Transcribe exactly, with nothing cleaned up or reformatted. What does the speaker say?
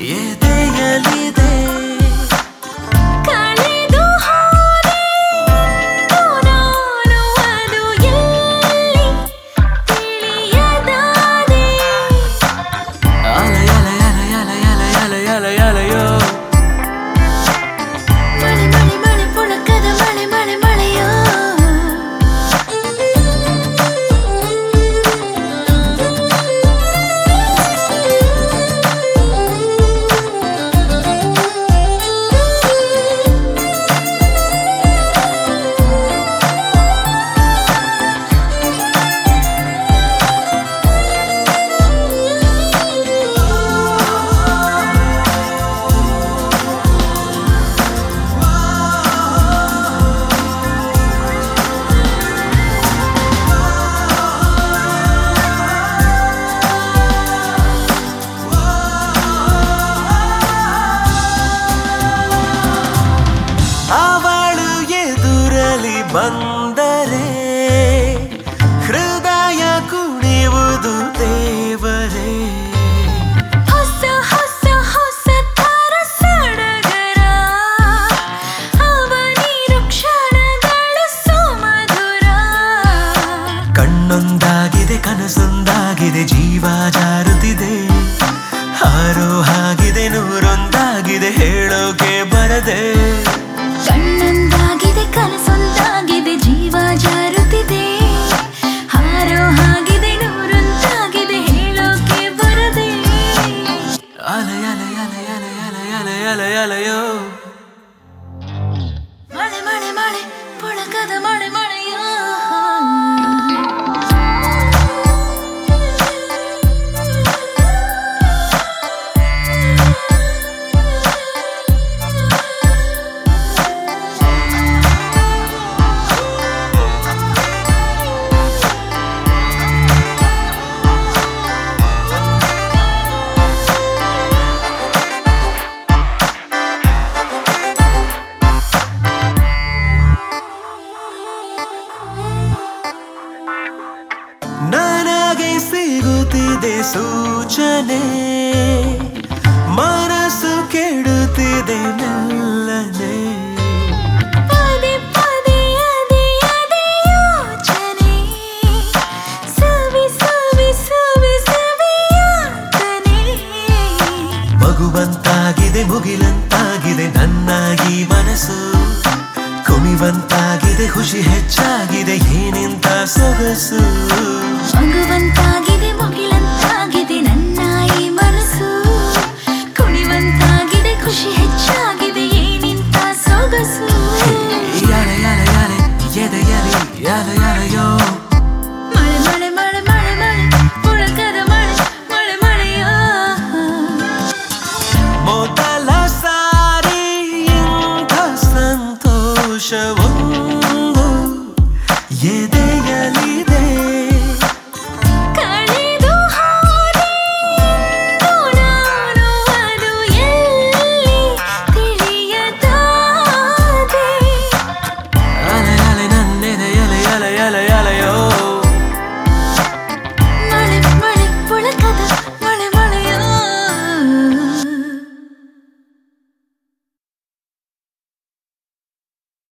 ಎದೆಯಲಿದೆ ಕಳೆದು ಹೋದೆ ನಾನು ಅದು ಎಲ್ಲಿ ತಿಳಿಯದಾದೆ ಅಲೆ ಅಲೆ ಅಲೆ ಅಲೆ ಅಲೆ ಅಲೆ ಅಲೆ ಅಲೆಯೋ ಮಳೆ ಮಳೆ ಮಳೆ ಪುಳಕದ ಮಳೆ ಮಳೆ ಮಳೆಯೋ ಅವಳು ಎದುರಲಿ ಬಂದರೆ ಹೃದಯ ಕುಣಿಯುವುದು ದೇವರೇ ಹೊಸ ಹೊಸ ಹೊಸ ತರ ಸಡಗರ ಅವನಿರು ಕ್ಷಣಗಳು ಸುಮಧುರ ಕಣ್ಣೊಂದಾಗಿದೆ ಕನಸೊಂದಾಗಿದೆ ಜೀವ ಜಾರುತ್ತಿದೆ ಹಾರೋ ಹಾಗಿದೆ ನೂರೊಂದಾಗಿದೆ ಹೇಳೋಕೆ ಬರದೆ ಕಣ್ಣೊಂದಾಗಿದೆ ಕನಸೊಂದಾಗಿದೆ ಜೀವ ಜಾರುತ್ತಿದೆ ಹಾರೋ ಹಾಗಿದೆ ನೂರೊಂದಾಗಿದೆ ಹೇಳೋಕೆ ಬರದೆ ಅಲೆ ಅಲೆ ಅಲೆ ಅಲೆ ಅಲೆ ಅಲೆ ಅಲೆ ಅಲೆಯೋ ಮಳೆ ಮಳೆ ಮಳೆ ಪುಳಕದ ಮಳೆ ಮಳೆಯೋ ನನಗೆ ಸಿಗುತ್ತಿದೆ ಸೂಚನೆ ಮನಸ್ಸು ಕೆಡುತ್ತಿದೆ ಮೆಲ್ಲನೆ ಪದೇ ಪದೇ ಅದೇ ಅದೇ ಯೋಚನೆ ಸವಿ ಸವಿ ಸವಿ ಸವಿಯಾತನೆ ಮಗುವಂತಾಗಿದೆ ಮುಗಿಲಂತಾಗಿದೆ ನನ್ನ ಈ ಮನಸ್ಸು ಕುಣಿವಂತಾಗಿದೆ ಖುಷಿ ಹೆಚ್ಚಾಗಿದೆ ಏನಿಂತ ಸೊಗಸು ಮಗುವಂತಾಗಿದೆ ಮುಗಿಲಂತಾಗಿದೆ